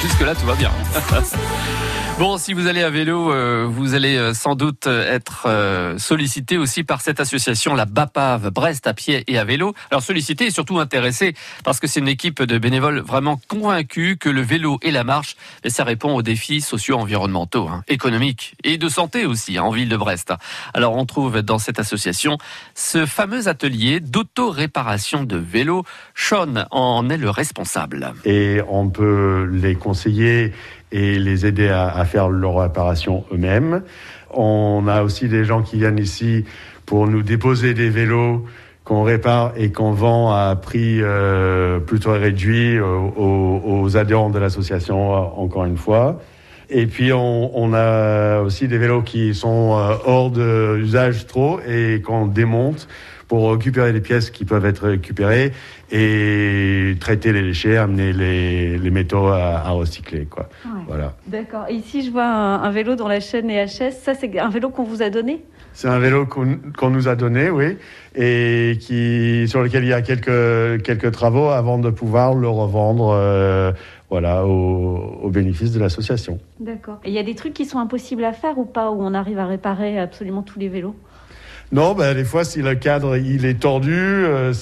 Jusque-là, tout va bien. Bon, si vous allez à vélo, vous allez sans doute être sollicité aussi par cette association, la BAPAV, Brest à pied et à vélo. Alors sollicité et surtout intéressé, parce que c'est une équipe de bénévoles vraiment convaincus que le vélo et la marche, ça répond aux défis socio-environnementaux, économiques et de santé aussi, en ville de Brest. Alors on trouve dans cette association ce fameux atelier d'auto-réparation de vélo. Sean en est le responsable. Et on peut les conseiller et les aider à faire leur réparation eux-mêmes. On a aussi des gens qui viennent ici pour nous déposer des vélos qu'on répare et qu'on vend à prix plutôt réduit aux adhérents de l'association, encore une fois. Et puis on a aussi des vélos qui sont hors d'usage trop et qu'on démonte pour récupérer les pièces qui peuvent être récupérées et traiter les déchets, amener les métaux à recycler, quoi. Ouais. Voilà. D'accord. Et ici, je vois un vélo dont la chaîne est HS. Ça, c'est un vélo qu'on vous a donné ? C'est un vélo qu'on nous a donné, oui, et sur lequel il y a quelques travaux avant de pouvoir le revendre au bénéfice de l'association. D'accord. Et il y a des trucs qui sont impossibles à faire ou pas, où on arrive à réparer absolument tous les vélos ? Non, des fois, si le cadre il est tordu,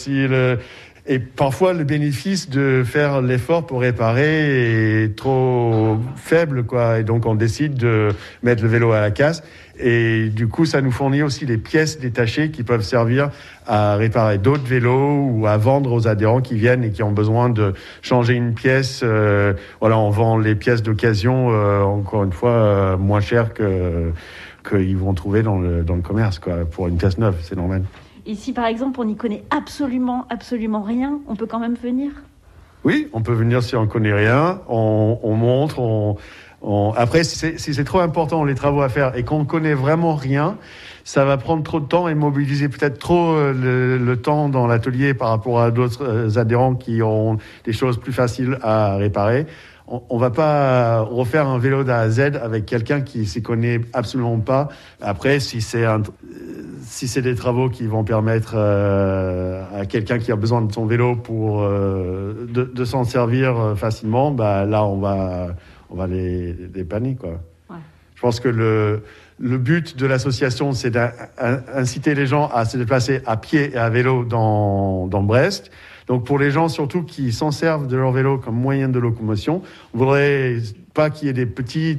et parfois le bénéfice de faire l'effort pour réparer est trop faible, quoi. Et donc on décide de mettre le vélo à la casse. Et du coup, ça nous fournit aussi des pièces détachées qui peuvent servir à réparer d'autres vélos ou à vendre aux adhérents qui viennent et qui ont besoin de changer une pièce. On vend les pièces d'occasion, encore une fois, moins chères qu'ils vont trouver dans le commerce, quoi, pour une pièce neuve, c'est normal. Et si par exemple on n'y connaît absolument rien, on peut quand même venir ? Oui, on peut venir si on ne connaît rien, on montre, après si c'est trop important les travaux à faire et qu'on ne connaît vraiment rien, ça va prendre trop de temps et mobiliser peut-être trop le temps dans l'atelier par rapport à d'autres adhérents qui ont des choses plus faciles à réparer. On va pas refaire un vélo d'A à Z avec quelqu'un qui s'y connaît absolument pas. Après, si c'est des travaux qui vont permettre à quelqu'un qui a besoin de son vélo pour de s'en servir facilement, là on va les dépanner, quoi. Ouais. Je pense que le but de l'association, c'est d'inciter les gens à se déplacer à pied et à vélo dans Brest. Donc pour les gens surtout qui s'en servent de leur vélo comme moyen de locomotion, on voudrait pas qu'il y ait des petits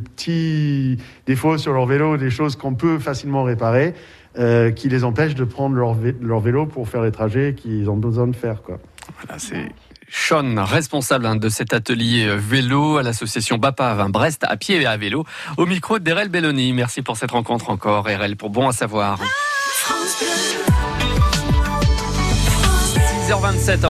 défauts sur leur vélo, des choses qu'on peut facilement réparer, qui les empêchent de prendre leur vélo pour faire les trajets qu'ils ont besoin de faire, quoi. Voilà, c'est Sean, responsable de cet atelier vélo à l'association BAPAV, Brest à pied et à vélo, au micro d'Erel Belloni. Merci pour cette rencontre encore, Erel, pour Bon à savoir. 6h27.